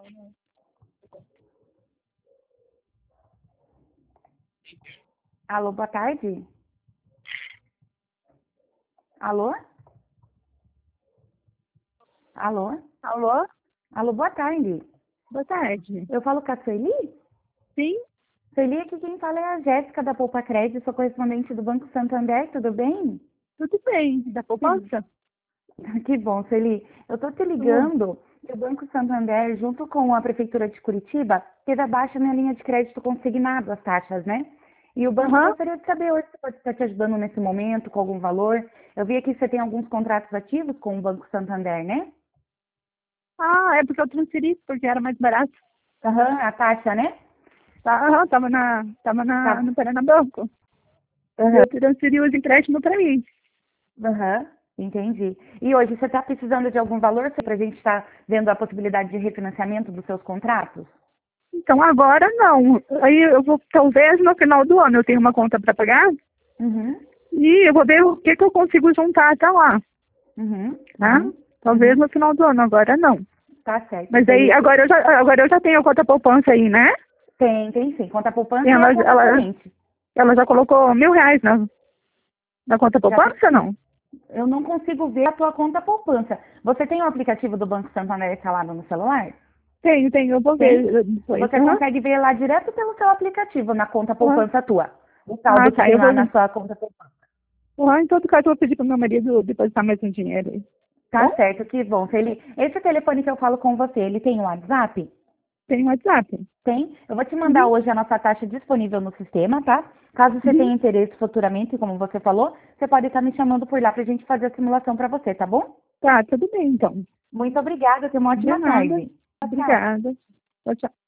Alô, boa tarde. Alô? Alô? Alô? Alô, boa tarde. Boa tarde. Eu falo com a Sueli? Sim? Sueli, aqui quem fala é a Jéssica da Poupa Crédito, sou correspondente do Banco Santander, tudo bem? Tudo bem. Da poupança? Que bom, Sueli. Eu tô te ligando que o Banco Santander, junto com a Prefeitura de Curitiba, teve abaixo na linha de crédito consignado as taxas, né? E o banco gostaria de saber hoje se pode estar te ajudando nesse momento, com algum valor. Eu vi aqui que você tem alguns contratos ativos com o Banco Santander, né? Ah, é porque eu transferi, porque era mais barato. Aham, a taxa, né? Tava Tá. no Paraná Banco. Aham, Eu transferi os empréstimos para mim. aham, entendi. E hoje você está precisando de algum valor para a gente estar vendo a possibilidade de refinanciamento dos seus contratos? Então agora não. Aí eu vou, talvez no final do ano eu tenho uma conta para pagar Uhum, e eu vou ver o que eu consigo juntar até lá, uhum, tá? uhum, Talvez uhum. no final do ano, agora não. Tá certo. Mas aí Felipe. agora eu já tenho a conta poupança aí, né? Tem sim. Conta poupança e a Ela, conta ela, corrente. ela já colocou R$ 1.000 na conta Já tem. poupança, não? Eu não consigo ver a tua conta poupança. Você tem o aplicativo do Banco Santander instalado no celular? Tenho, eu vou Tem? ver depois. Você consegue ver lá direto pelo seu aplicativo, na conta Uhum. poupança tua. O Ah, saldo que tá, tem eu lá vou na ver. sua conta poupança. Em todo caso, eu vou pedir pro meu marido depositar mais um dinheiro aí. Tá Bom, certo, que bom. Esse telefone que eu falo com você, ele tem um WhatsApp? tem um WhatsApp. Tem. Eu vou te mandar Uhum, hoje a nossa taxa disponível no sistema, tá? Caso você uhum. tenha interesse futuramente, como você falou, você pode estar me chamando por lá pra gente fazer a simulação pra você, tá bom? Tá, tudo bem, então. Muito obrigada, tenha uma De ótima nada. tarde. Tchau, tchau. Obrigada. Tchau, tchau.